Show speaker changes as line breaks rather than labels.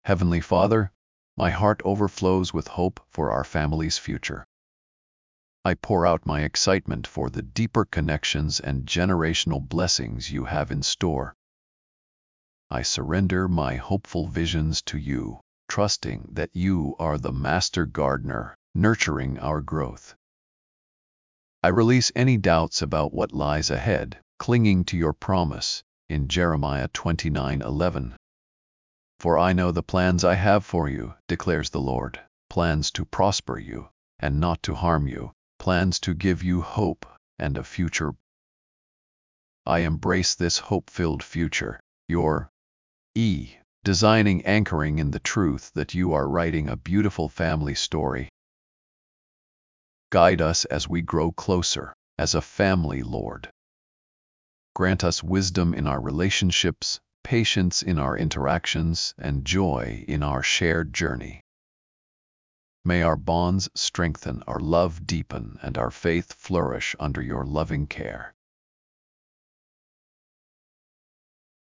Heavenly Father, my heart overflows with hope for our family's future. I pour out my excitement for the deeper connections and generational blessings you have in store. I surrender my hopeful visions to you, trusting that you are the master gardener, nurturing our growth. I release any doubts about what lies ahead, clinging to your promise in Jeremiah 29:11. For I know the plans I have for you, declares the Lord, plans to prosper you and not to harm you, plans to give you hope and a future. I embrace this hope-filled future, your designing anchoring in the truth that you are writing a beautiful family story. Guide us as we grow closer as a family, Lord. Grant us wisdom in our relationships, patience in our interactions, and joy in our shared journey. May our bonds strengthen, our love deepen, and our faith flourish under your loving care.